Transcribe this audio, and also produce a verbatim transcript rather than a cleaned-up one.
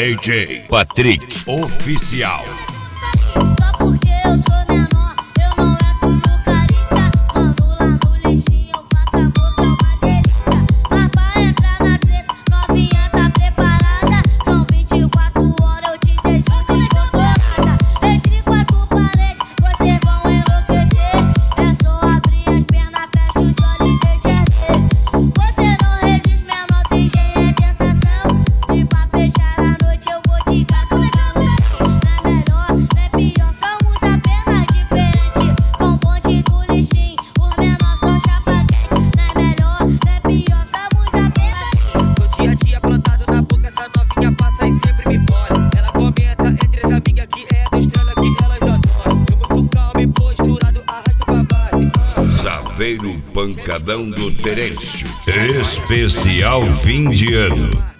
D J Patrick Oficial. Só porque eu sou menor, eu não entro no carícia. Mando lá no lixinho, eu faço amor que é uma delícia. Mas pra entrar na treta, novinha tá preparada. São vinte e quatro horas, eu te deixo descontrolada. Entre quatro paredes, vocês vão enlouquecer. É só abrir as pernas, fecha os olhos e deixa ver. Você não resiste, menor, tem cheia de tentação. E pra fechar a noite eu vou te catar no chão. Não é melhor, não é pior, somos apenas diferentes. Com o bonde do lixinho, os menores são chapa quente. Não é melhor, não é pior, somos apenas. Tô dia a dia plantado na boca, essa novinha passa e sempre me olha. Ela comenta entre as amigas que é do estrela que elas adoram. Eu muito calmo e posturado, arrasto pra base. Saveiro Pancadão do Terêncio. Especial fim de ano.